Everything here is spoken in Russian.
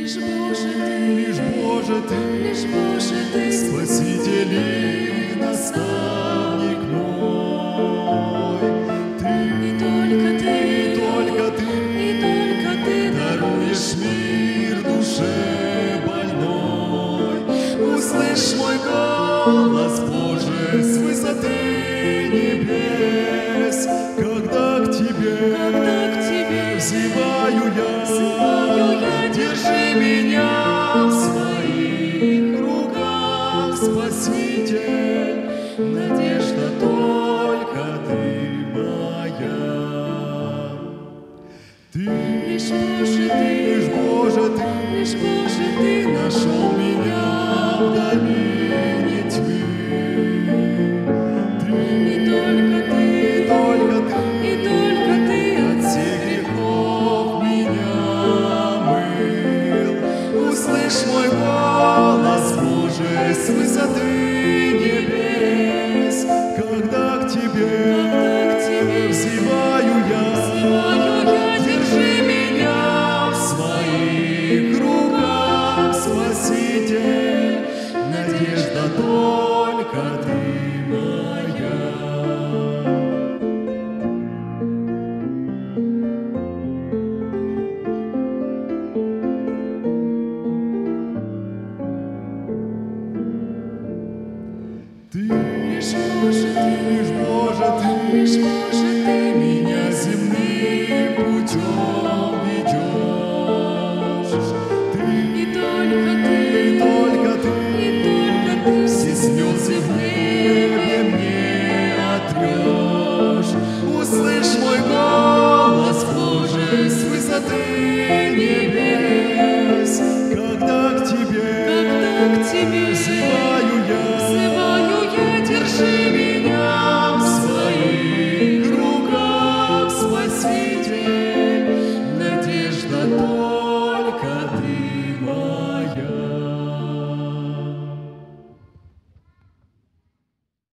Лишь Боже Ты, лишь Боже Ты, лишь Боже Ты, Спаситель и наставник мой. Ты, и только Ты, и только Ты, и только Ты даруешь мир душе больной. Услышь мой голос, Боже, с высоты небес, когда к Тебе взываю я, держи меня в своих руках, Спаситель, надежда только Ты моя. Ты, лишь Боже Ты, лишь Боже Ты, лишь Боже Ты нашел меня в долине тьмы. Ты, и только Ты, и только Ты от всех грехов меня мыл. Услышь мой голос, Боже, с высоты небес, когда к Тебе взываю я, держи меня в своих руках, Спаситель, надежда только Ты моя. Ты, лишь Боже Ты, лишь Боже Ты, лишь Боже